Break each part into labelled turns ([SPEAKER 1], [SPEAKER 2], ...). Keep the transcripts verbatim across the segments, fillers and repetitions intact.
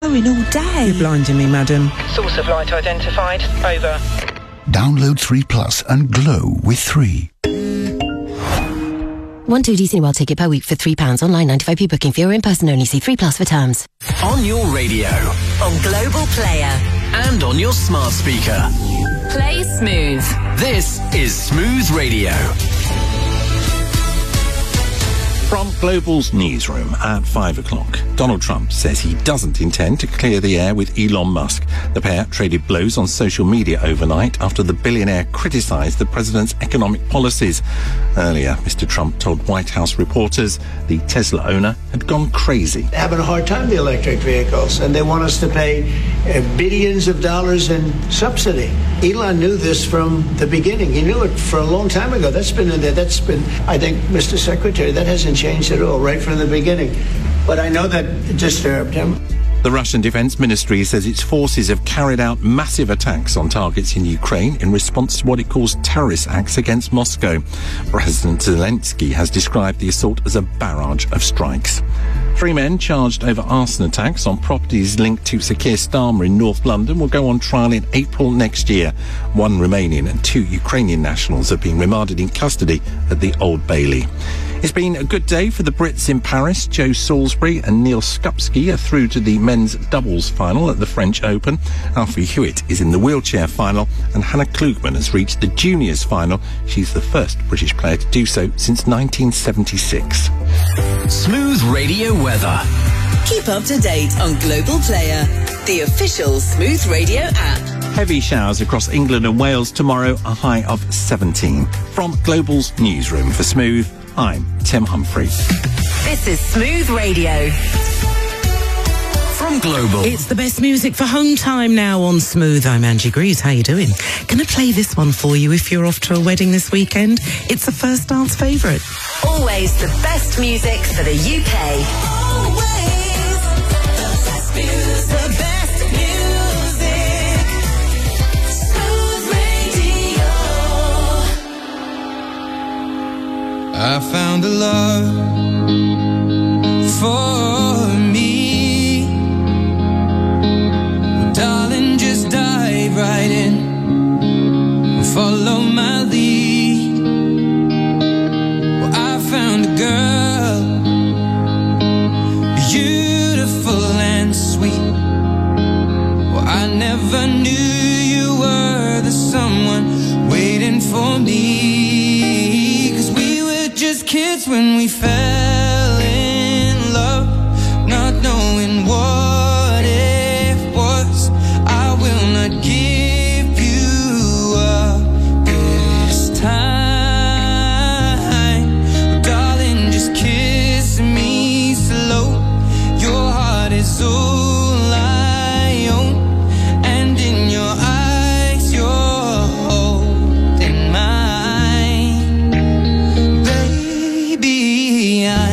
[SPEAKER 1] In all day.
[SPEAKER 2] You're blinding me, madam.
[SPEAKER 3] Source of light identified. Over.
[SPEAKER 4] Download three Plus and glow with three.
[SPEAKER 5] One two Disney World ticket per week for three pounds. Online ninety-five p booking for your in-person only. See three Plus for terms.
[SPEAKER 6] On your radio.
[SPEAKER 7] On Global Player.
[SPEAKER 6] And on your smart speaker.
[SPEAKER 7] Play Smooth.
[SPEAKER 6] This is Smooth Radio.
[SPEAKER 8] From Global's newsroom at five o'clock, Donald Trump says he doesn't intend to clear the air with Elon Musk. The pair traded blows on social media overnight after the billionaire criticised the president's economic policies. Earlier, Mister Trump told White House reporters the Tesla owner had gone crazy.
[SPEAKER 9] They're having a hard time, the electric vehicles, and they want us to pay uh, billions of dollars in subsidy. Elon knew this from the beginning. He knew it for a long time ago. That's been in there. That's been, I think, Mister Secretary, that hasn't changed at all, right from the beginning. But I know that it disturbed him.
[SPEAKER 8] The Russian Defense Ministry says its forces have carried out massive attacks on targets in Ukraine in response to what it calls terrorist acts against Moscow. President Zelensky has described the assault as a barrage of strikes. Three men charged over arson attacks on properties linked to Sir Keir Starmer in North London will go on trial in April next year. One Romanian and two Ukrainian nationals have been remanded in custody at the Old Bailey. It's been a good day for the Brits in Paris. Joe Salisbury and Neil Skupski are through to the men's doubles final at the French Open. Alfie Hewitt is in the wheelchair final, and Hannah Klugman has reached the juniors final. She's the first British player to do so since nineteen seventy-six.
[SPEAKER 6] Smooth Radio weather.
[SPEAKER 7] Keep up to date on Global Player, the official Smooth Radio app.
[SPEAKER 8] Heavy showers across England and Wales tomorrow, a high of seventeen. From Global's newsroom for Smooth, I'm Tim Humphrey.
[SPEAKER 7] This is Smooth Radio.
[SPEAKER 6] From Global.
[SPEAKER 2] It's the best music for home time now on Smooth. I'm Angie Greaves. How you doing? Gonna play this one for you if you're off to a wedding this weekend. It's a first dance favourite.
[SPEAKER 7] Always the best music for the U K. Always the best music. The best music. Smooth Radio.
[SPEAKER 10] I found a love for me. Well, darling, just dive right in. Follow my lead. Well, I found a girl, beautiful and sweet. Well, I never knew you were the someone waiting for me. 'Cause we were just kids when we fell in love, not knowing what it was. I will not give you up this time. Oh, darling, just kiss me slow. Your heart is all I own, and in your eyes you're holding mine. Baby, I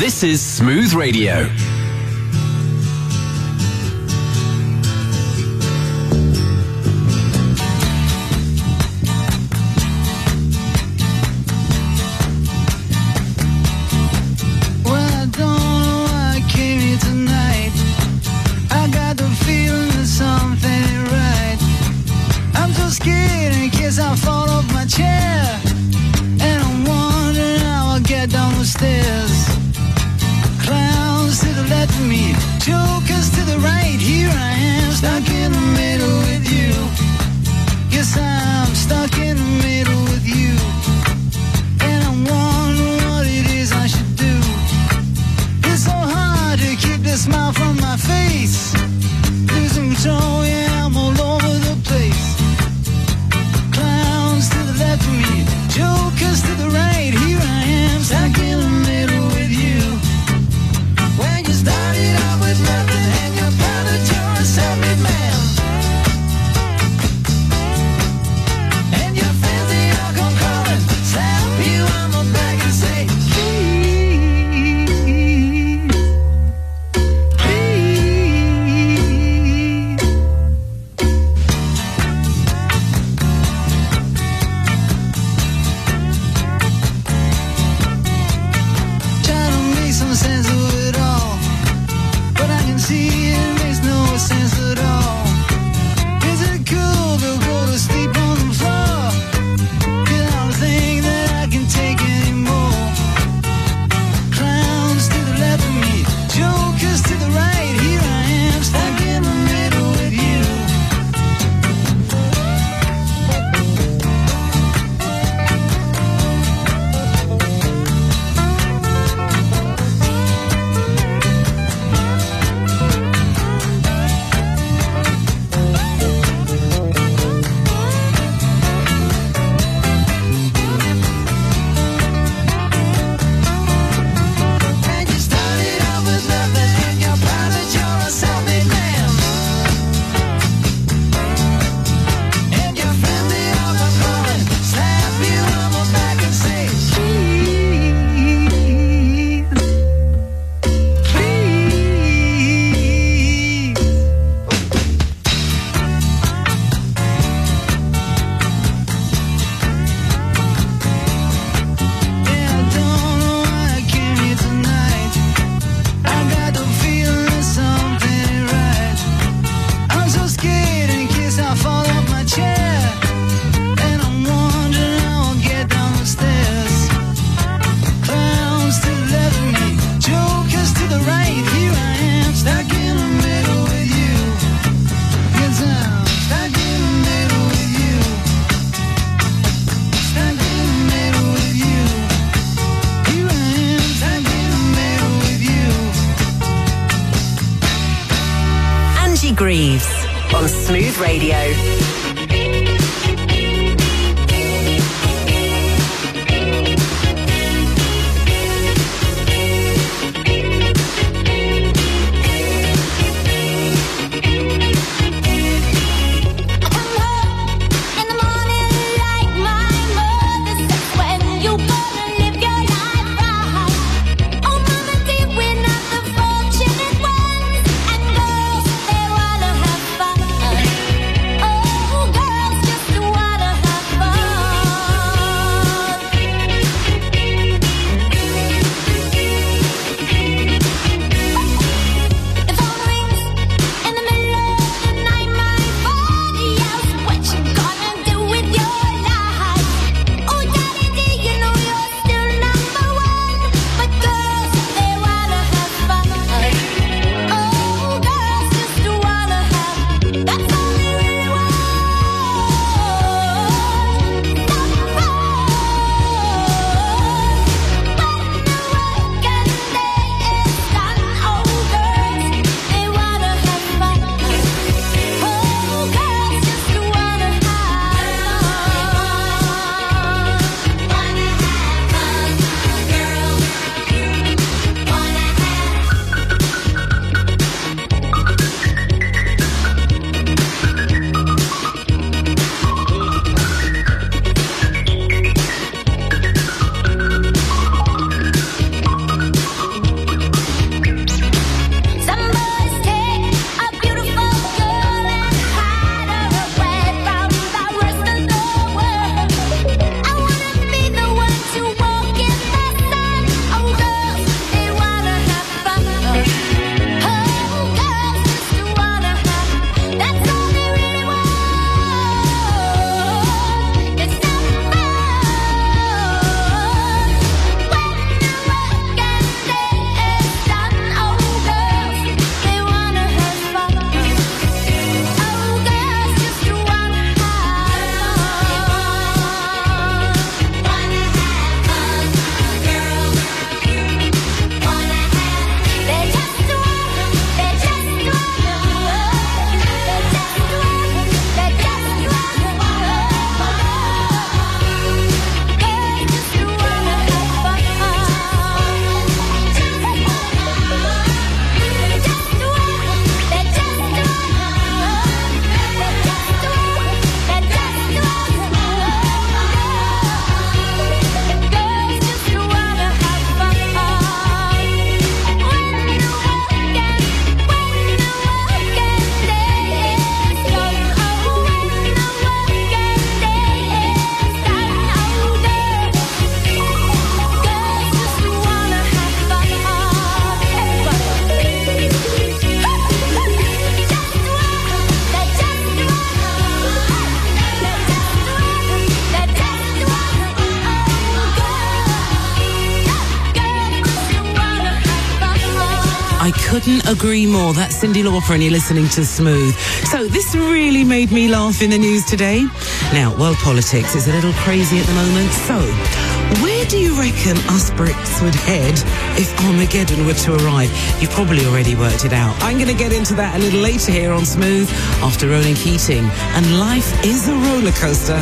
[SPEAKER 6] This is Smooth Radio.
[SPEAKER 1] I fall off my chair, and I'm wondering how I'll get down the stairs. Clowns to the left of me, jokers to the right. Here I am, stuck in the middle with you. Yes, I'm stuck in the middle with you, and I'm wondering what it is I should do. It's so hard to keep the smile from my face. Losing control, yeah, I'm all over the place. To the left of me, jokers to the right. Here I am, stuck in the middle with you. When you started out with nothing and you found that you're a self-made man, and your friends they all come calling, slap you on the back and say, please, please. Some sense of it all, but I can see it makes no sense at all. Is it cool to go to sleep on the floor? Cause I don't think that I can take anymore. Clowns to the left of me, jokers to the right. Here I am, stuck in the middle with you.
[SPEAKER 7] Greaves on Smooth Radio.
[SPEAKER 11] Oh
[SPEAKER 2] I couldn't agree more. That's Cyndi Lauper and you're listening to Smooth. So this really made me laugh in the news today. Now, world politics is a little crazy at the moment. So, where do you reckon us Brits would head if Armageddon were to arrive? You've probably already worked it out. I'm going to get into that a little later here on Smooth after Ronan Keating. And life is a roller coaster.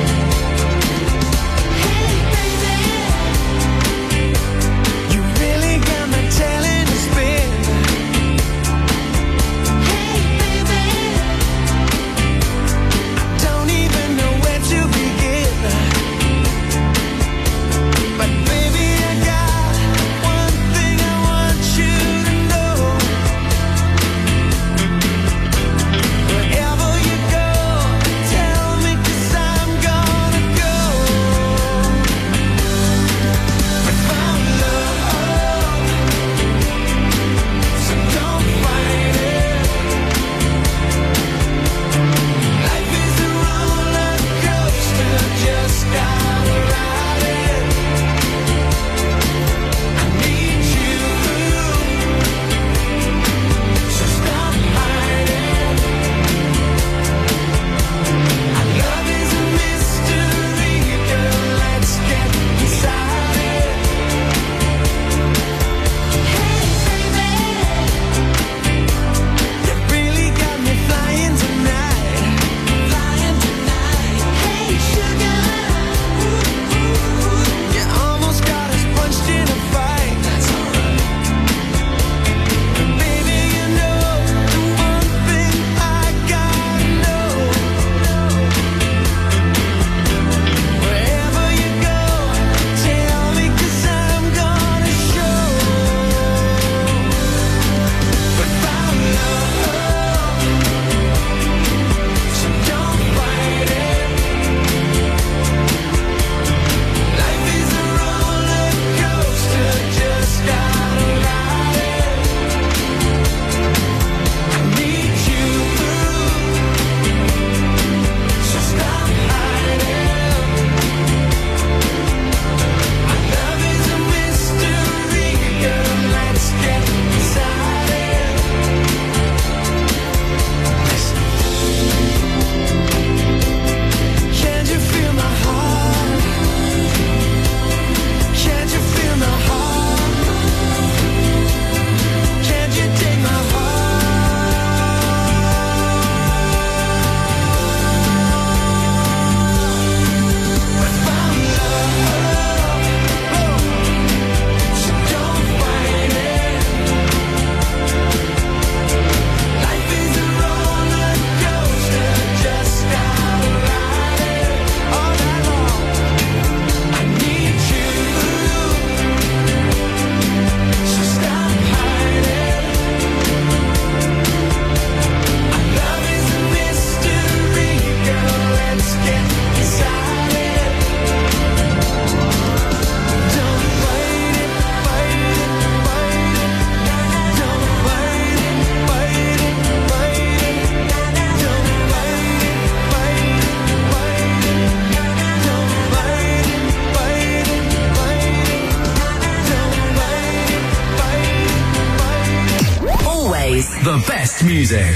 [SPEAKER 6] The best music.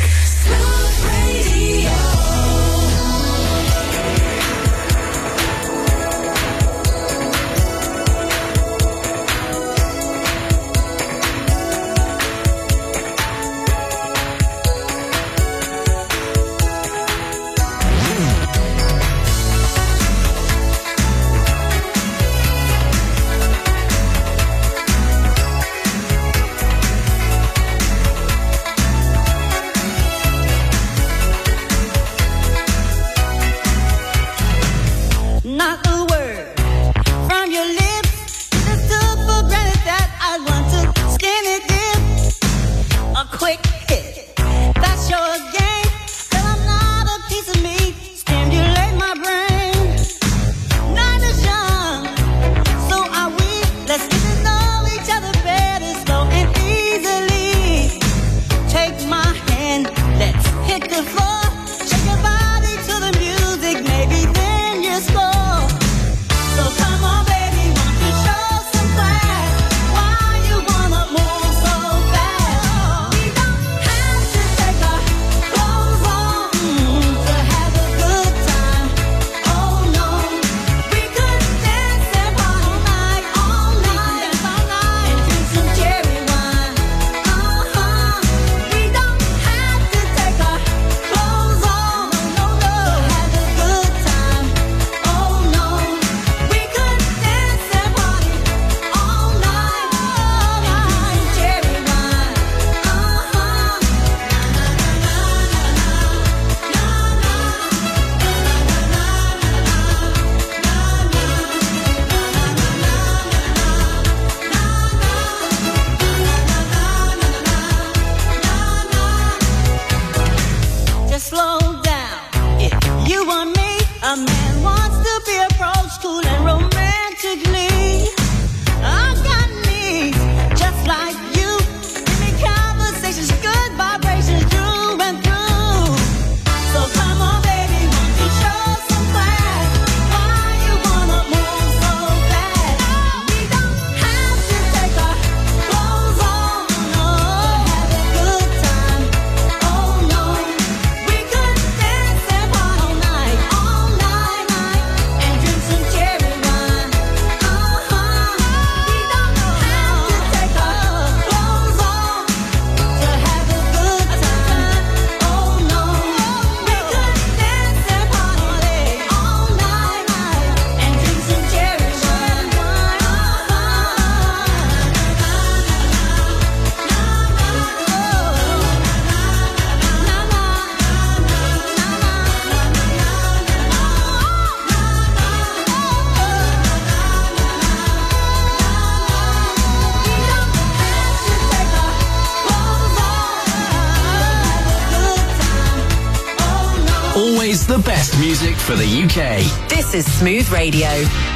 [SPEAKER 6] It's the best music for the U K.
[SPEAKER 7] This is Smooth Radio.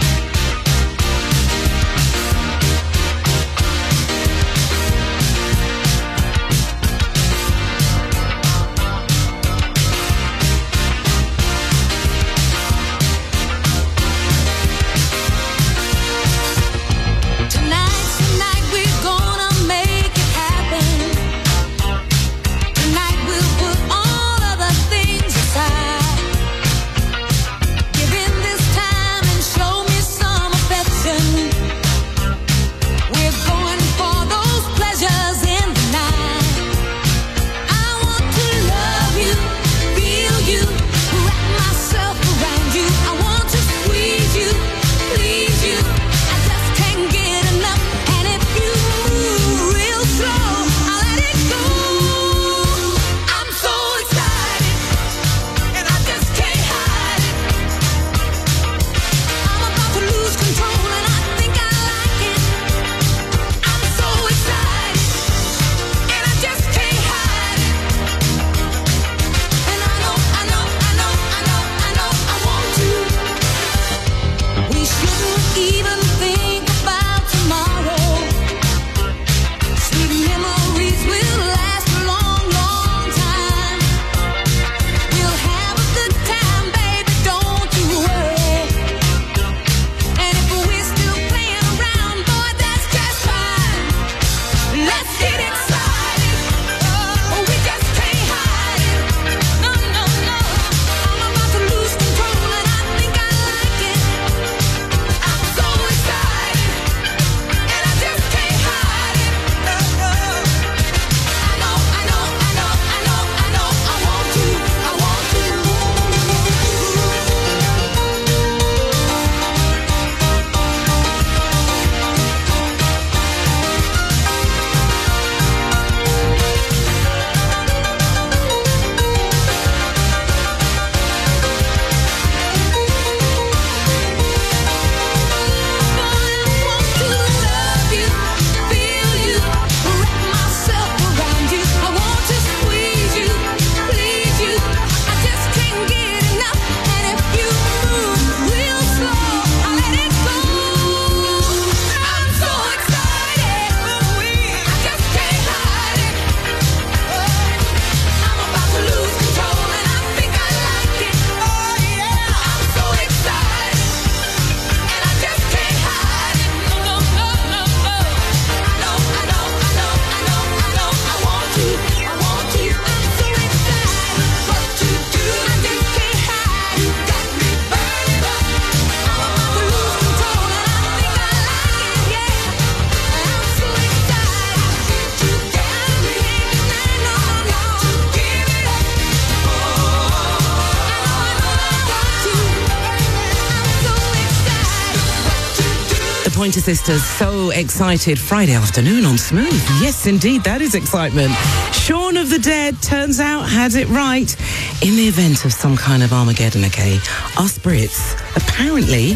[SPEAKER 2] Pointer Sisters, so excited. Friday afternoon on Smooth. Yes, indeed, that is excitement. Shaun of the Dead, turns out, had it right. In the event of some kind of Armageddon, okay, us Brits, apparently,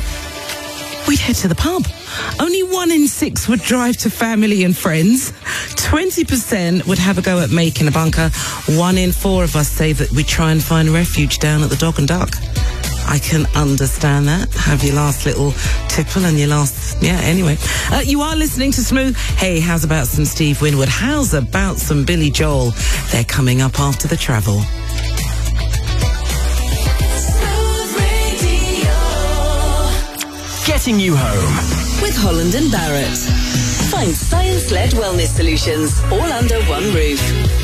[SPEAKER 2] we'd head to the pub. Only one in six would drive to family and friends. twenty percent would have a go at making a bunker. One in four of us say that we try and find refuge down at the Dog and Duck. I can understand that. Have your last little tipple and your last... Yeah, anyway. Uh, you are listening to Smooth. Hey, how's about some Steve Winwood? How's about some Billy Joel? They're coming up after the travel.
[SPEAKER 7] Smooth Radio.
[SPEAKER 6] Getting you home.
[SPEAKER 7] With Holland and Barrett. Find science-led wellness solutions all under one roof.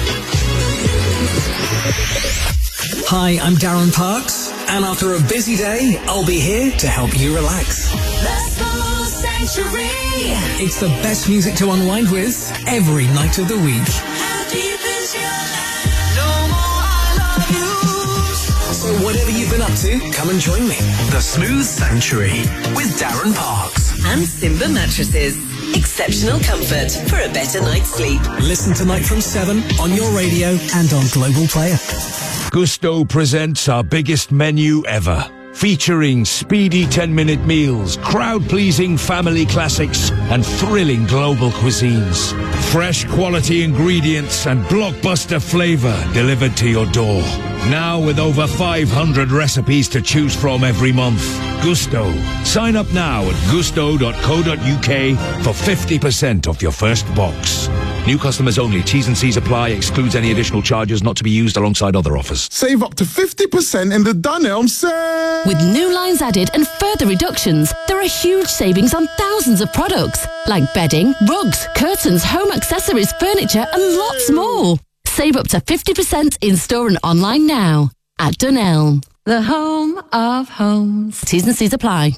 [SPEAKER 11] Hi, I'm Darren Parks, and after a busy day, I'll be here to help you relax.
[SPEAKER 7] The Smooth Sanctuary.
[SPEAKER 11] It's the best music to unwind with every night of the week.
[SPEAKER 7] How deep is your love? No more I love you.
[SPEAKER 11] So whatever you've been up to, come and join me.
[SPEAKER 6] The Smooth Sanctuary with Darren Parks.
[SPEAKER 7] And Simba Mattresses. Exceptional comfort for a better night's sleep.
[SPEAKER 11] Listen tonight from seven on your radio and on Global Player.
[SPEAKER 12] Gusto presents our biggest menu ever, featuring speedy ten-minute meals, crowd-pleasing family classics, and thrilling global cuisines. Fresh quality ingredients and blockbuster flavor delivered to your door. Now with over five hundred recipes to choose from every month. Gusto. Sign up now at gusto dot co dot uk for fifty percent off your first box. New customers only. T's and C's apply. Excludes any additional charges not to be used alongside other offers.
[SPEAKER 13] Save up to fifty percent in the Dunelm sale.
[SPEAKER 14] With new lines added and further reductions, there are huge savings on thousands of products like bedding, rugs, curtains, home accessories, furniture and lots more. Save up to fifty percent in store and online now at Dunelm, the home of homes. T's and C's apply.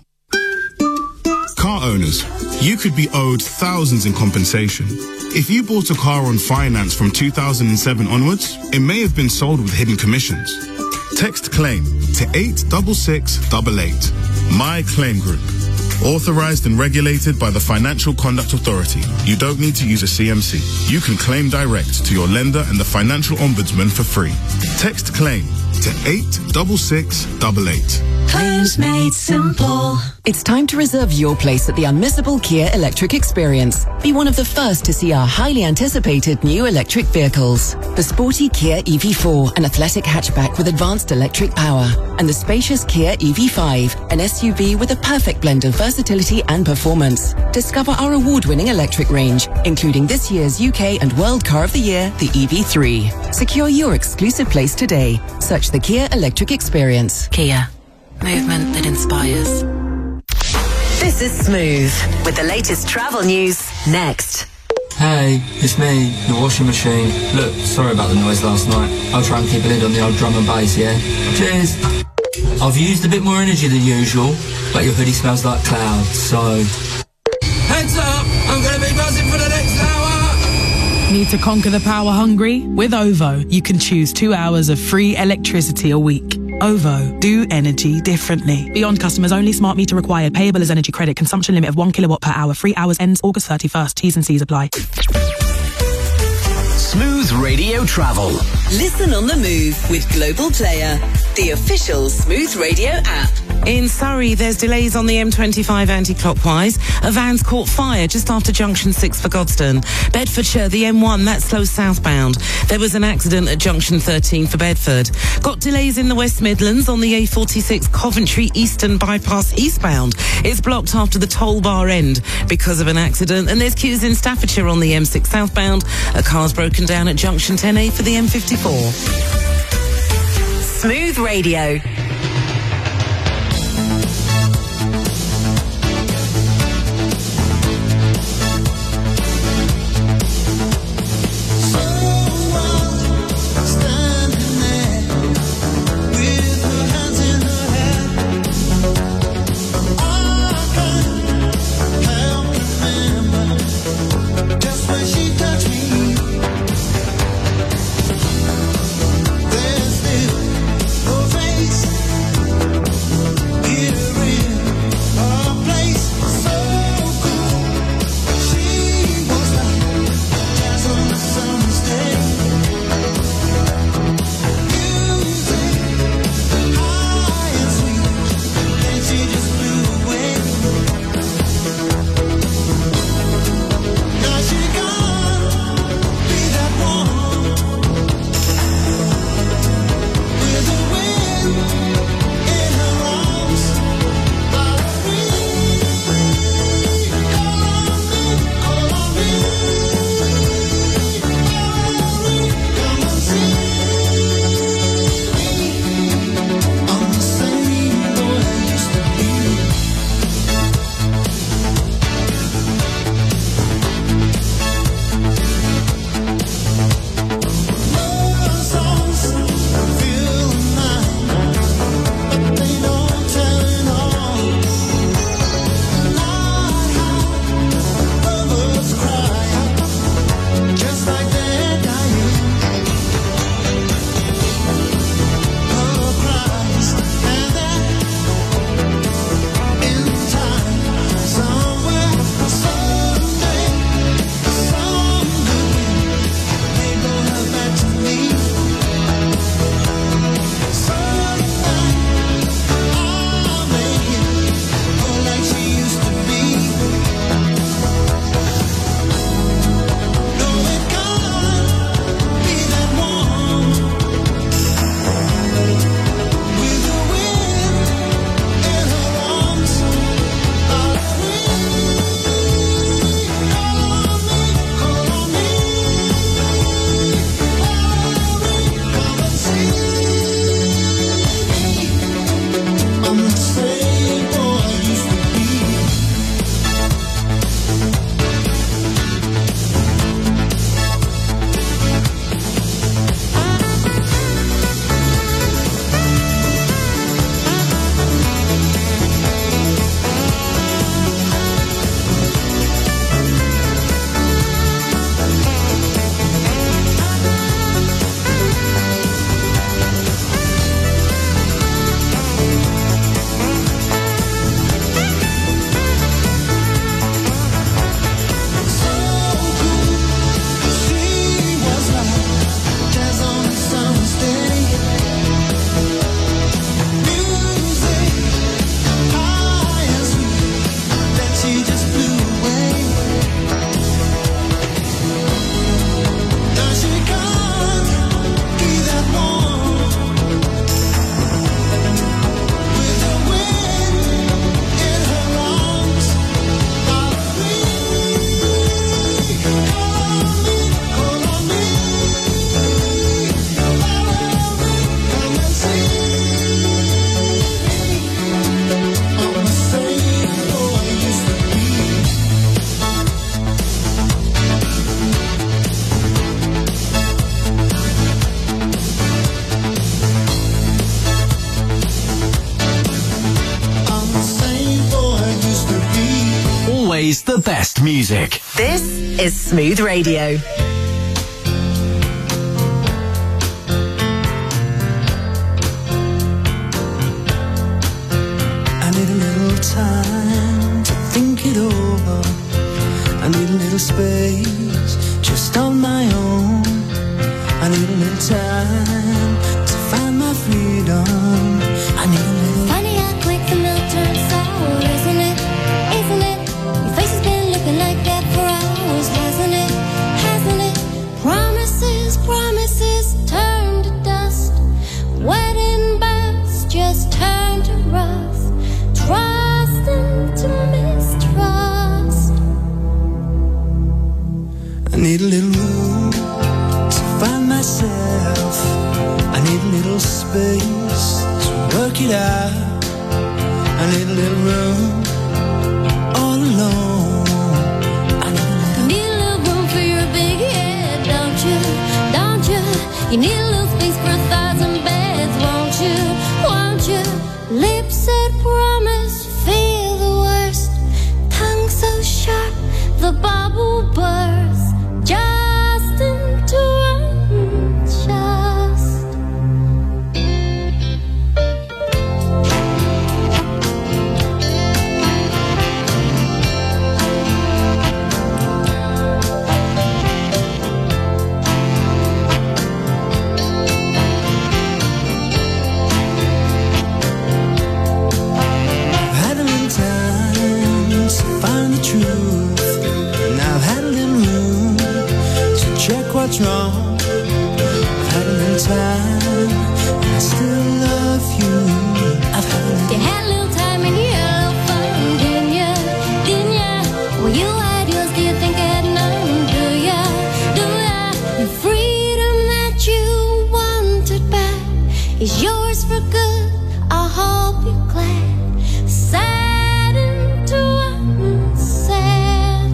[SPEAKER 15] Car owners, you could be owed thousands in compensation. If you bought a car on finance from two thousand seven onwards, it may have been sold with hidden commissions. Text claim to eight six six eight eight. My Claim Group. Authorized and regulated by the Financial Conduct Authority. You don't need to use a C M C. You can claim direct to your lender and the Financial Ombudsman for free. Text claim to eight six six eight eight.
[SPEAKER 16] Claims made simple. It's time to reserve your place at the unmissable Kia Electric Experience. Be one of the first to see our highly anticipated new electric vehicles. The sporty Kia E V four, an athletic hatchback with advanced electric power. And the spacious Kia E V five, an S U V with a perfect blend of versatility and performance. Discover our award-winning electric range, including this year's U K and World Car of the Year, the E V three. Secure your exclusive place today. Search the Kia Electric Experience.
[SPEAKER 5] Kia. Movement that inspires.
[SPEAKER 7] This is Smooth with the latest travel news next.
[SPEAKER 17] Hey, it's me, the washing machine. Look, sorry about the noise last night. I'll try and keep a lid on the old drum and bass, yeah? Cheers. I've used a bit more energy than usual, but your hoodie smells like clouds, so... Heads up! I'm gonna be buzzing for the next hour!
[SPEAKER 18] Need to conquer the power hungry? With OVO, you can choose two hours of free electricity a week. OVO, do energy differently. Beyond customers only, smart meter required, payable as energy credit, consumption limit of one kilowatt per hour, free hours ends August thirty-first, T's and C's apply.
[SPEAKER 6] Smooth Radio Travel.
[SPEAKER 7] Listen on the move with Global Player, the official Smooth Radio app.
[SPEAKER 2] In Surrey, there's delays on the M twenty-five anti-clockwise. A van's caught fire just after junction six for Godstone. Bedfordshire, the M one, that's slow southbound. There was an accident at junction thirteen for Bedford. Got delays in the West Midlands on the A forty-six Coventry Eastern bypass eastbound. It's blocked after the toll bar end because of an accident. And there's queues in Staffordshire on the M six southbound. A car's broken down at junction ten A for the M fifty-four.
[SPEAKER 7] Smooth Radio.
[SPEAKER 1] There's still no face
[SPEAKER 6] the best music.
[SPEAKER 7] This is Smooth Radio.
[SPEAKER 1] I need a little time to think it over. I need a little space just on my own. I need a little time to find my freedom. I need a little.
[SPEAKER 19] Funny how quick the milk turns sour, isn't it? Isn't it? Your face has been looking like that for hours, hasn't it? Hasn't it? Promises, promises turn to dust. Wedding bells just turn to rust. Trust into mistrust.
[SPEAKER 1] I need a little room to find myself. I need a little space to work it out. I need a little room all alone. I need a little,
[SPEAKER 19] need a little room for your big head, don't you? Don't you? You need a little space for a thousand beds, won't you? Won't you? Lips said promise, feel the worst. Tongue so sharp, the bubble bursts. Just into unjust.
[SPEAKER 1] I've had a little time to find the truth, and I've had a little room to check what's wrong. I've had a little time, and I still love you. I've had a little.
[SPEAKER 19] You had a little time and you had a little fun, didn't ya? Didn't ya? Well, you had yours, do you think I had none? Do ya? Do ya? The freedom that you wanted back is yours for good. I hope you're glad. Sad into unsaid.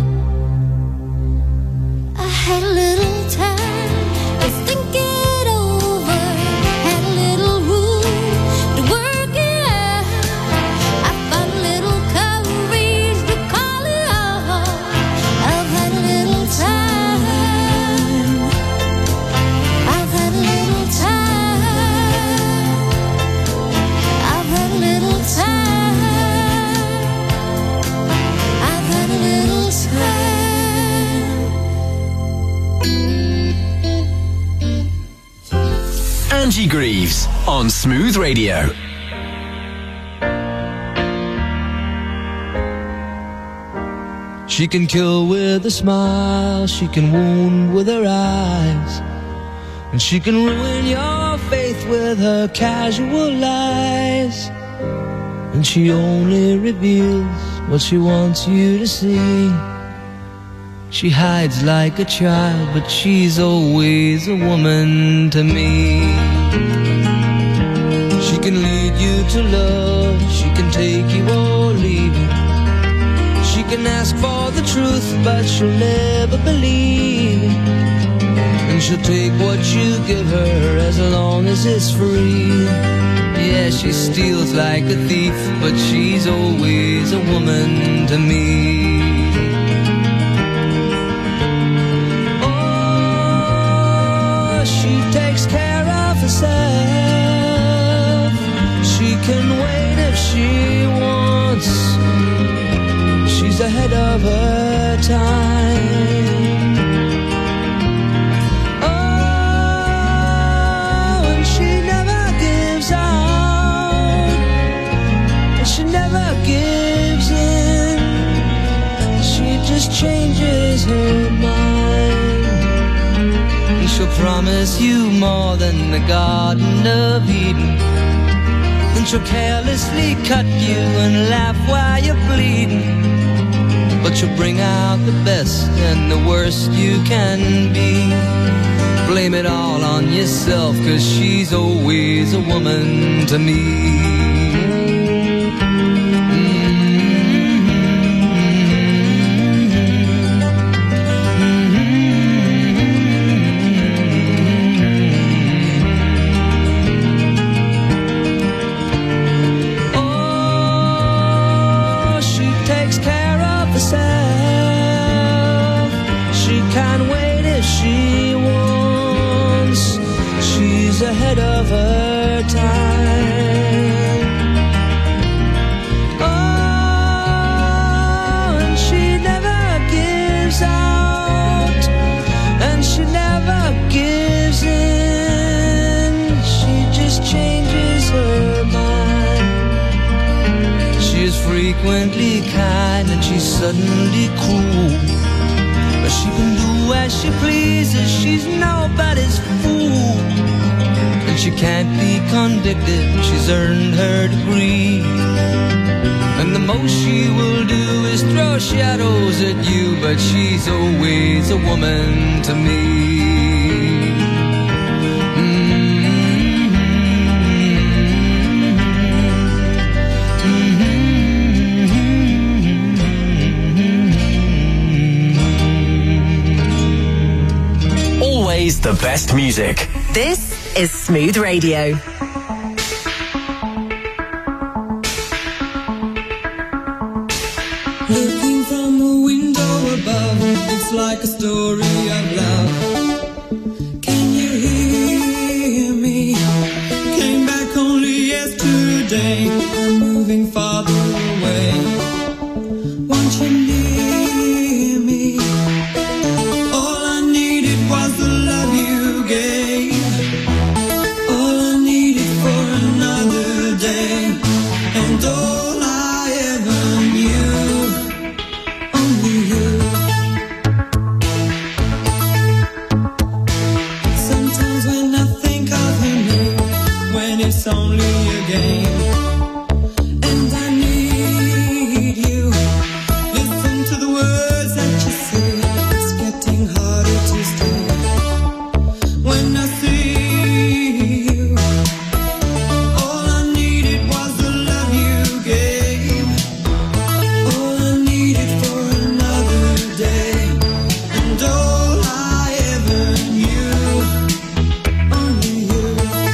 [SPEAKER 19] I had a little time to think it over. Had a little room to work it out. I found a little courage to call it all. I've had a little time. I've had a little time. I've had a little time. I've had a little time.
[SPEAKER 6] Angie Greaves on Smooth Radio.
[SPEAKER 10] She can kill with a smile, she can wound with her eyes, and she can ruin your faith with her casual lies. And she only reveals what she wants you to see. She hides like a child, but she's always a woman to me. She can lead you to love, she can take you or leave you. She can ask for the truth, but she'll never believe. And she'll take what you give her as long as it's free. Yeah, she steals like a thief, but she's always a woman to me. Oh, she takes care of herself. She can wait if she wants. She's ahead of her time. Oh, and she never gives out. And she never gives in. She just changes her mind. And she'll promise you more than the Garden of Eden. Then she'll carelessly cut you and laugh while you're bleeding. But she'll bring out the best and the worst you can be. Blame it all on yourself, 'cause she's always a woman to me. Herself. frequently kind and she's suddenly cruel. But she can do as she pleases, she's nobody's fool. And she can't be convicted, she's earned her degree. And the most she will do is throw shadows at you, but she's always a woman to me.
[SPEAKER 6] Always the best music.
[SPEAKER 7] This is Smooth Radio.
[SPEAKER 10] Looking from a window above, it's like a story of love. Can you hear me? Came back only yesterday. I'm moving farther away. Won't you near me? All I needed was the love you gave. All I needed for another day. And all I ever knew. Only you. Sometimes when I think of her name, when it's only a game, and I need you. Listen to the words that you say. It's getting harder to stay. When I see you, all I needed was the love you gave. All I needed for another day, and all I ever knew. Only you.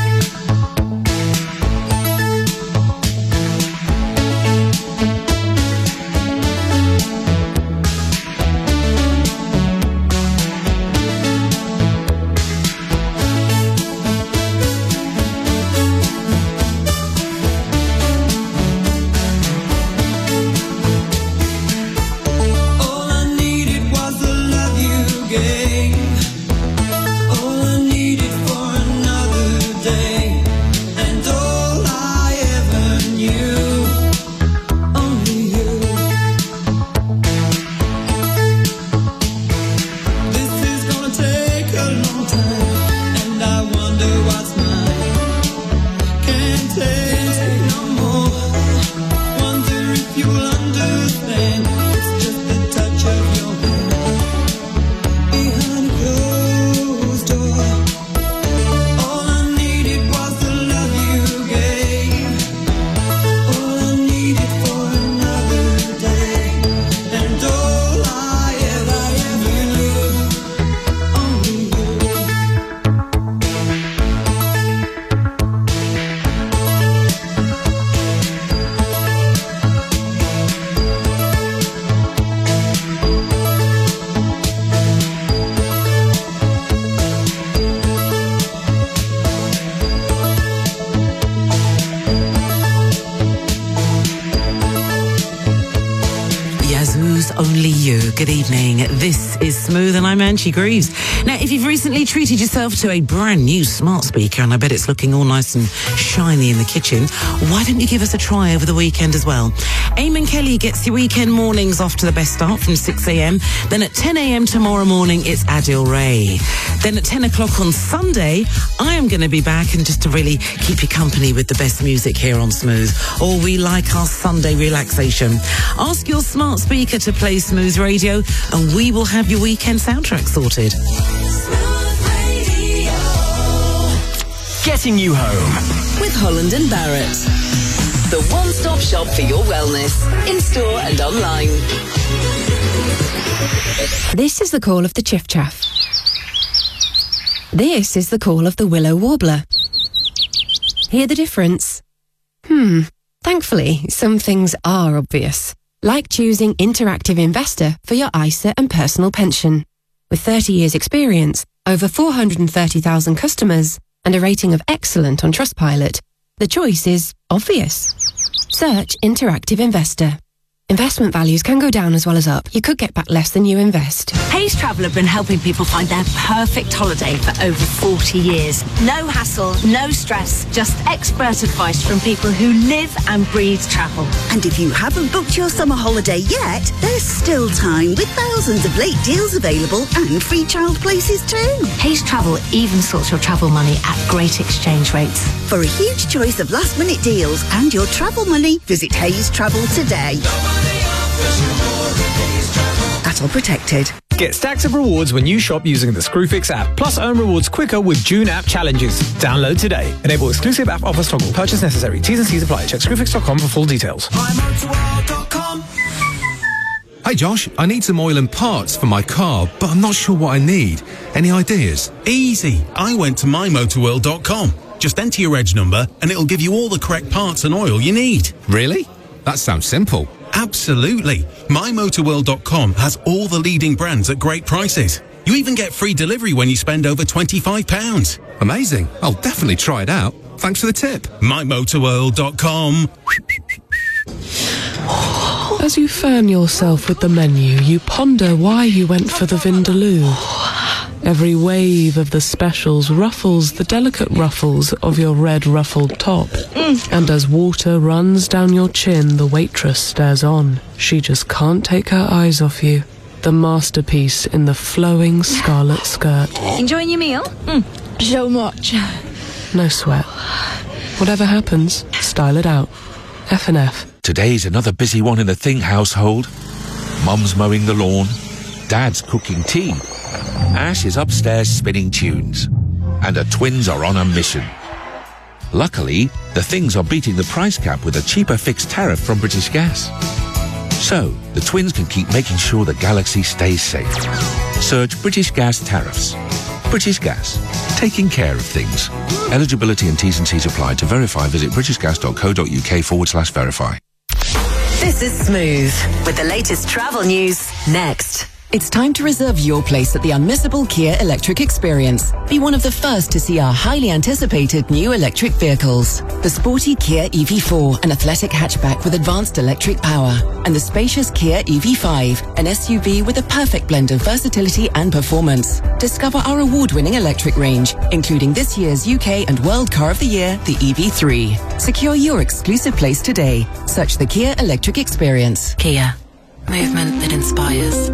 [SPEAKER 10] All I needed was the love you gave. All I needed for another day, and all I ever knew. Only you. This is gonna take a long time, and I wonder what's mine. Can't take no more. Wonder if you'll understand. It's just the touch of your hand behind a closed door. All I needed was the love you gave. All I needed for another day, and all I ever, ever knew. Only you.
[SPEAKER 2] Yazoo's Only You. Good evening. This is Smooth and I'm Angie Greaves. Now, if you've recently treated yourself to a brand new smart speaker, and I bet it's looking all nice and shiny in the kitchen, why don't you give us a try over the weekend as well? Eamon Kelly gets your weekend mornings off to the best start from six a.m. Then at ten a.m. tomorrow morning, it's Adil Ray. Then at ten o'clock on Sunday, I am going to be back, and just to really keep you company with the best music here on Smooth. All we like our Sunday relaxation. Ask your smart speaker to play Smooth Radio, and we will have your weekend soundtrack sorted.
[SPEAKER 6] Getting you home.
[SPEAKER 7] With Holland and Barrett. The one-stop shop for your wellness, in-store and online.
[SPEAKER 5] This is the call of the chiff-chaff. This is the call of the willow warbler. Hear the difference? Hmm. Thankfully, some things are obvious, like choosing Interactive Investor for your I S A and personal pension. With thirty years experience, over four hundred thirty thousand customers, and a rating of excellent on Trustpilot, the choice is obvious. Search Interactive Investor. Investment values can go down as well as up. You could get back less than you invest.
[SPEAKER 20] Hayes Travel have been helping people find their perfect holiday for over forty years. No hassle, no stress, just expert advice from people who live and breathe travel.
[SPEAKER 21] And if you haven't booked your summer holiday yet, there's still time with thousands of late deals available and free child places too.
[SPEAKER 20] Hayes Travel even sorts your travel money at great exchange rates.
[SPEAKER 21] For a huge choice of last minute deals and your travel money, visit Hayes Travel today. At all protected.
[SPEAKER 22] Get stacks of rewards when you shop using the Screwfix app. Plus, earn rewards quicker with June app challenges. Download today. Enable exclusive app offers toggle. Purchase necessary. T's and C's apply. Check screwfix dot com for full details.
[SPEAKER 23] Hey Josh, I need some oil and parts for my car, but I'm not sure what I need. Any ideas?
[SPEAKER 24] Easy. I went to my motor world dot com. Just enter your reg number and it'll give you all the correct parts and oil you need.
[SPEAKER 23] Really? That sounds simple.
[SPEAKER 24] Absolutely. my motor world dot com has all the leading brands at great prices. You even get free delivery when you spend over twenty-five pounds.
[SPEAKER 23] Amazing. I'll definitely try it out. Thanks for the tip.
[SPEAKER 24] my motor world dot com.
[SPEAKER 25] As you fan yourself with the menu, you ponder why you went for the Vindaloo. Every wave of the specials ruffles the delicate ruffles of your red ruffled top. Mm. And as water runs down your chin, the waitress stares on. She just can't take her eyes off you. The masterpiece in the flowing scarlet skirt.
[SPEAKER 20] Enjoying your meal?
[SPEAKER 25] Mm. So much. No sweat. Whatever happens, style it out. F and F.
[SPEAKER 12] Today's another busy one in the Thing household. Mum's mowing the lawn. Dad's cooking tea. Ash is upstairs spinning tunes. And the twins are on a mission. Luckily, the Things are beating the price cap with a cheaper fixed tariff from British Gas. So, the twins can keep making sure the galaxy stays safe. Search British Gas tariffs. British Gas. Taking care of things. Eligibility and T's and C's apply. To verify, visit britishgas.co.uk forward slash verify.
[SPEAKER 7] This is Smooth with the latest travel news next.
[SPEAKER 16] It's time to reserve your place at the unmissable Kia Electric Experience. Be one of the first to see our highly anticipated new electric vehicles. The sporty Kia E V four, an athletic hatchback with advanced electric power. And the spacious Kia E V five, an S U V with a perfect blend of versatility and performance. Discover our award-winning electric range, including this year's U K and World Car of the Year, the E V three. Secure your exclusive place today. Search the Kia Electric Experience.
[SPEAKER 7] Kia. Movement that inspires.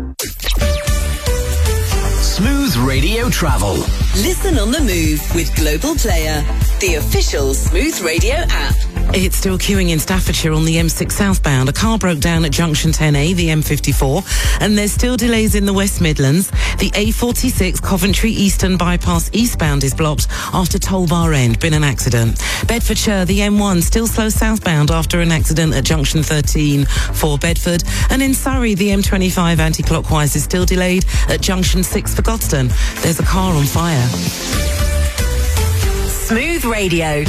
[SPEAKER 6] Smooth Radio Travel.
[SPEAKER 7] Listen on the move with Global Player, the official Smooth Radio app.
[SPEAKER 2] It's still queuing in Staffordshire on the M six southbound. A car broke down at junction ten A, the M fifty-four, and there's still delays in the West Midlands. The A forty-six Coventry Eastern Bypass eastbound is blocked after toll bar end. Been an accident. Bedfordshire, the M one still slow southbound after an accident at junction thirteen for Bedford. And in Surrey, the M twenty-five anti-clockwise is still delayed at junction six for Godstone. There's a car on fire.
[SPEAKER 7] Smooth Radio.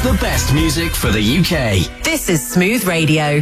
[SPEAKER 6] The best music for the U K.
[SPEAKER 7] This is Smooth Radio.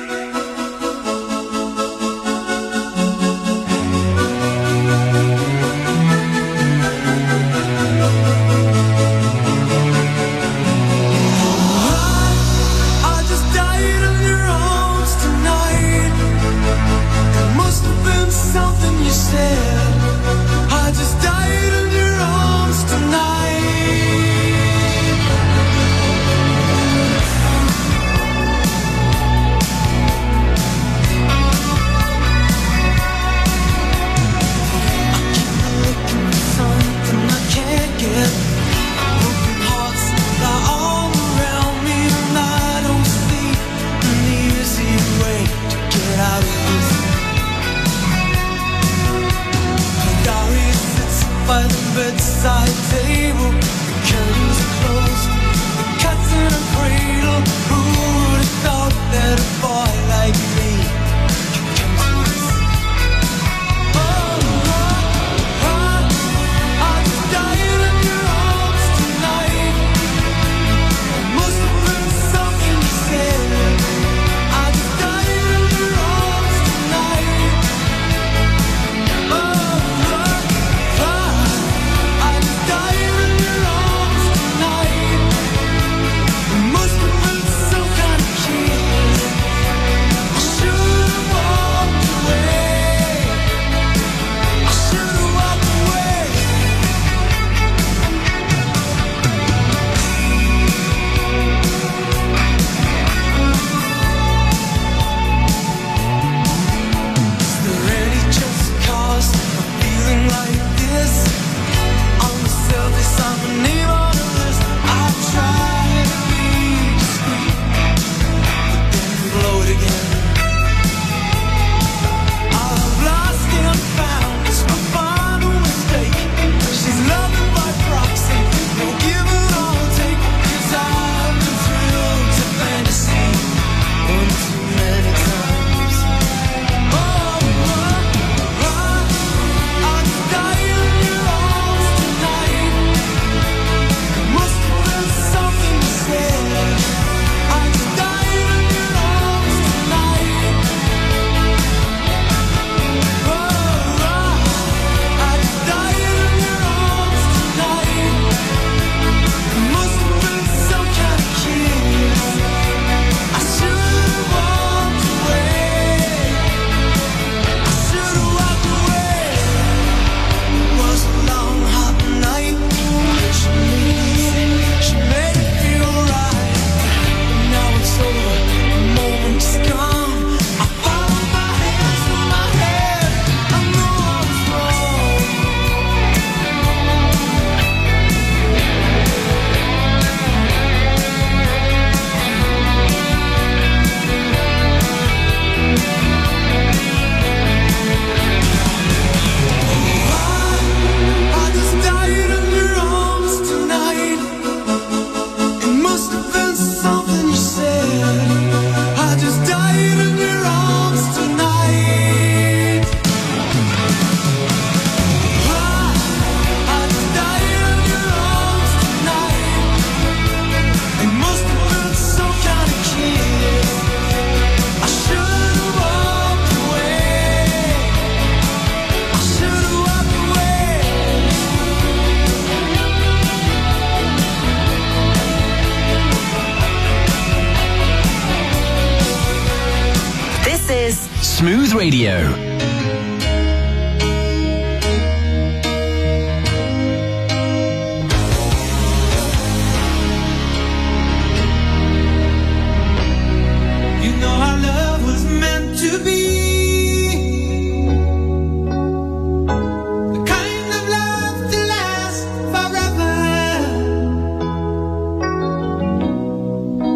[SPEAKER 6] Smooth Radio.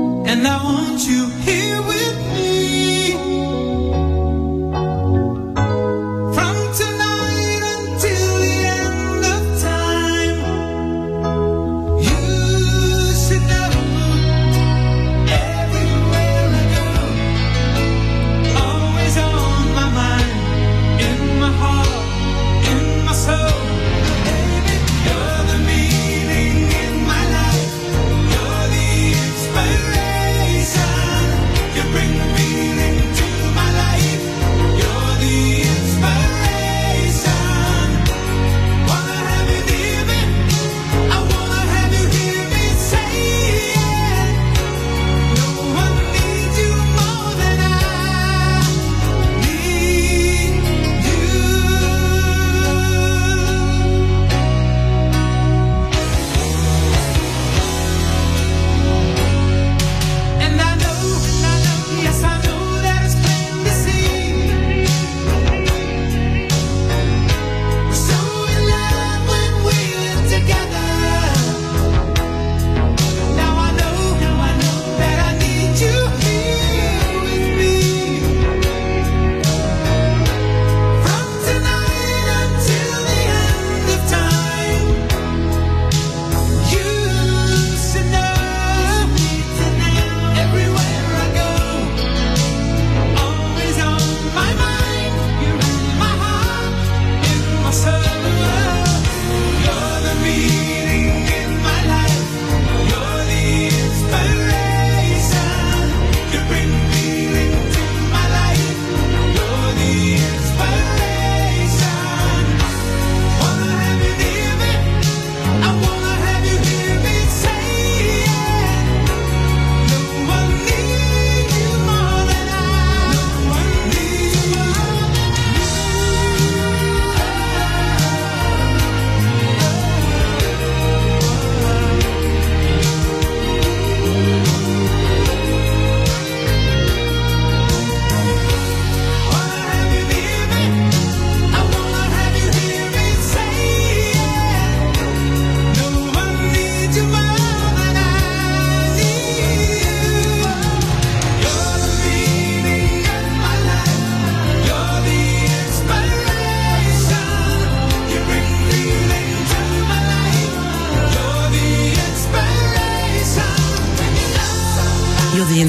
[SPEAKER 10] And I want you here with me.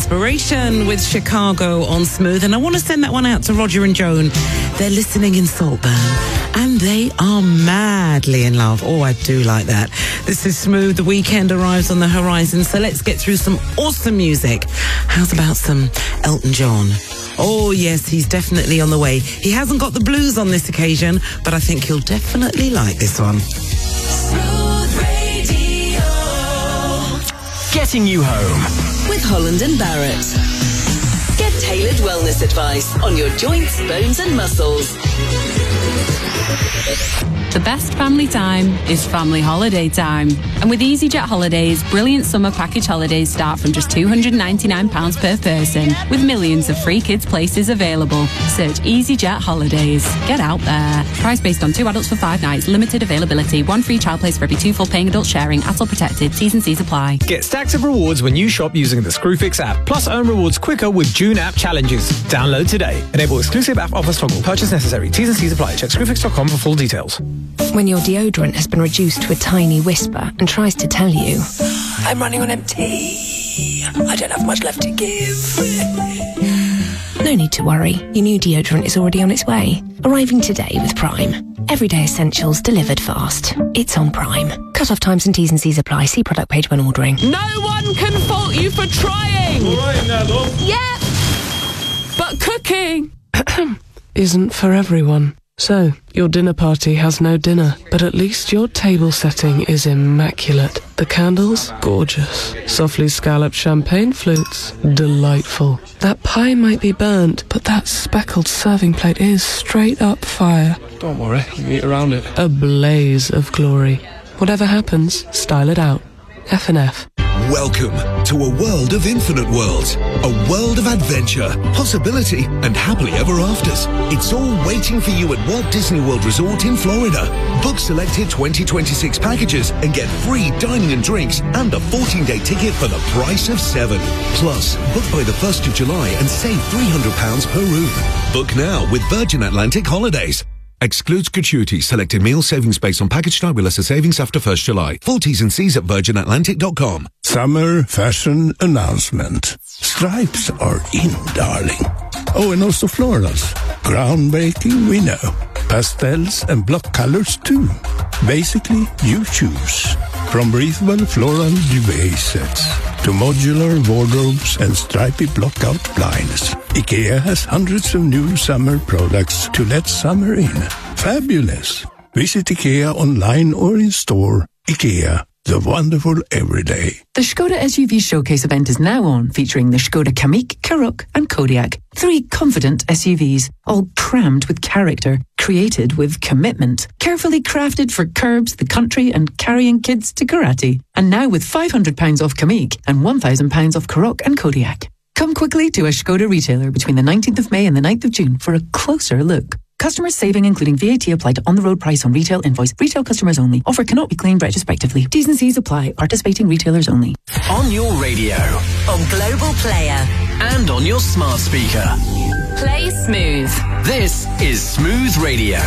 [SPEAKER 2] Inspiration with Chicago on Smooth. And I want to send that one out to Roger and Joan. They're listening in Saltburn and they are madly in love. Oh, I do like that. This is Smooth. The weekend arrives on the horizon, so let's get through some awesome music. How's about some Elton John? Oh, yes, he's definitely on the way. He hasn't got the blues on this occasion, but I think he'll definitely like this one.
[SPEAKER 7] Smooth Radio.
[SPEAKER 6] Getting you home
[SPEAKER 7] With Holland and Barrett. Get tailored wellness advice on your joints, bones and muscles.
[SPEAKER 3] The best family time is family holiday time. And with EasyJet Holidays, brilliant summer package holidays start from just two hundred ninety-nine pounds per person, with millions of free kids places available. Search EasyJet Holidays. Get out there. Price based on two adults for five nights, limited availability, one free child place for every two full paying adults sharing, A T L protected, T's and C's apply.
[SPEAKER 22] Get stacks of rewards when you shop using the Screwfix app, plus earn rewards quicker with June app challenges. Download today. Enable exclusive app offers toggle. Purchase necessary. T's and C's apply. Check screwfix dot com for full details.
[SPEAKER 5] When your deodorant has been reduced to a tiny whisper and tries to tell you,
[SPEAKER 4] I'm running on empty. I don't have much left to give.
[SPEAKER 5] no need to worry. Your new deodorant is already on its way. Arriving today with Prime. Everyday essentials delivered fast. It's on Prime. Cut-off times and T's and C's apply. See product page when ordering.
[SPEAKER 25] No one can fault you for trying.
[SPEAKER 13] All right now, love.
[SPEAKER 25] Yep. But cooking isn't for everyone. So, your dinner party has no dinner, but at least your table setting is immaculate. The candles, gorgeous. Softly scalloped champagne flutes, delightful. That pie might be burnt, but that speckled serving plate is straight up fire.
[SPEAKER 8] Don't worry, we can eat around it.
[SPEAKER 25] A blaze of glory. Whatever happens, style it out. F and F.
[SPEAKER 9] Welcome to a world of infinite worlds, a world of adventure, possibility, and happily ever afters. It's all waiting for you at Walt Disney World Resort in Florida. Book selected twenty twenty-six packages and get free dining and drinks and a fourteen-day ticket for the price of seven. Plus, book by the first of July and save three hundred pounds per room. Book now with Virgin Atlantic Holidays. Excludes gratuities. Selected meal savings based on package type with lesser savings after first July. Full T's and C's at virgin atlantic dot com.
[SPEAKER 11] Summer fashion announcement. Stripes are in, darling. Oh, and also florals. Groundbreaking, we know. Pastels and block colors, too. Basically, you choose. From breathable floral duvet sets to modular wardrobes and stripy block-out blinds, IKEA has hundreds of new summer products to let summer in. Fabulous! Visit IKEA online or in store. IKEA, the wonderful everyday.
[SPEAKER 26] The Skoda S U V Showcase event is now on, featuring the Skoda Kamiq, Karoq and Kodiaq. Three confident S U Vs, all crammed with character, created with commitment, carefully crafted for curbs, the country and carrying kids to karate. And now with five hundred pounds off Kamiq and one thousand pounds off Karoq and Kodiaq. Come quickly to a Skoda retailer between the nineteenth of May and the ninth of June for a closer look. Customers saving including V A T applied to on-the-road price on retail invoice. Retail customers only. Offer cannot be claimed retrospectively. T's and C's apply. Participating retailers only.
[SPEAKER 6] On your radio,
[SPEAKER 7] On Global Player.
[SPEAKER 6] and on your smart speaker.
[SPEAKER 14] Play Smooth.
[SPEAKER 6] This is Smooth Radio.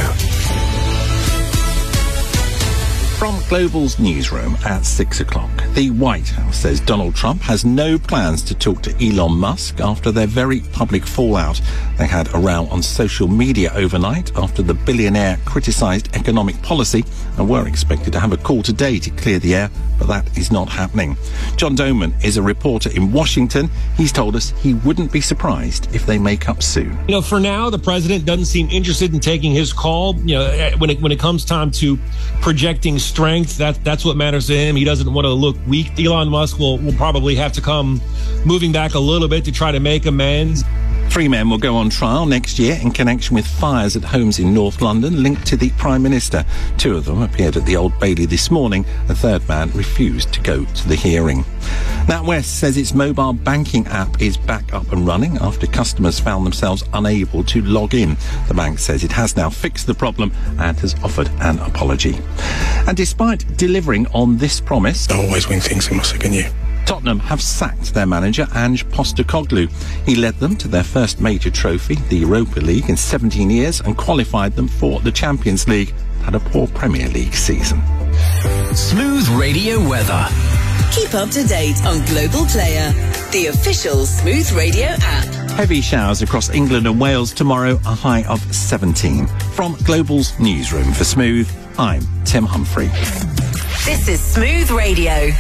[SPEAKER 27] From Global's newsroom at six o'clock, the White House says Donald Trump has no plans to talk to Elon Musk after their very public fallout. They had a row on social media overnight after the billionaire criticised economic policy and were expected to have a call today to clear the air, but that is not happening. John Doman is a reporter in Washington. He's told us he wouldn't be surprised if they make up soon.
[SPEAKER 28] You know, for now, the president doesn't seem interested in taking his call. You know, when it when it comes time to projecting strength, that that's what matters to him. He doesn't want to look weak. Elon Musk will, will probably have to come moving back a little bit to try to make amends.
[SPEAKER 27] Three men will go on trial next year in connection with fires at homes in North London linked to the Prime Minister. Two of them appeared at the Old Bailey this morning. A third man refused to go to the hearing. NatWest says its mobile banking app is back up and running after customers found themselves unable to log in. The bank says it has now fixed the problem and has offered an apology. And despite delivering on this promise...
[SPEAKER 11] I always win things in Musk, can you?
[SPEAKER 27] Tottenham have sacked their manager, Ange Postecoglou. He led them to their first major trophy, the Europa League, in seventeen years and qualified them for the Champions League. Had a poor Premier League season.
[SPEAKER 6] Smooth Radio weather.
[SPEAKER 7] Keep up to date on Global Player. the official Smooth Radio app.
[SPEAKER 27] Heavy showers across England and Wales tomorrow, a high of seventeen. From Global's newsroom for Smooth, I'm Tim Humphrey.
[SPEAKER 7] This is Smooth Radio.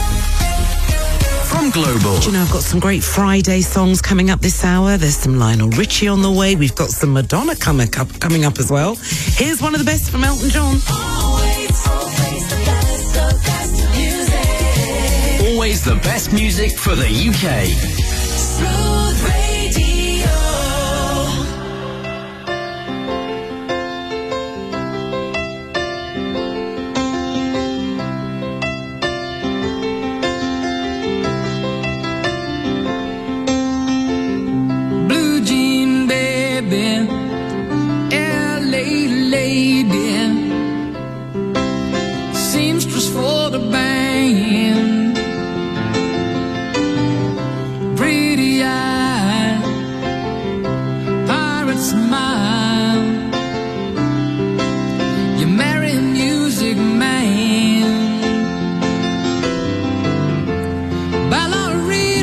[SPEAKER 6] From Global.
[SPEAKER 2] Do you know, I've got some great Friday songs coming up this hour. There's some Lionel Richie on the way. We've got some Madonna coming up, coming up as well. Here's one of the best from Elton John.
[SPEAKER 6] Always, always the best, the best music. Always the best music for the U K. Smooth Radio.
[SPEAKER 10] Smile.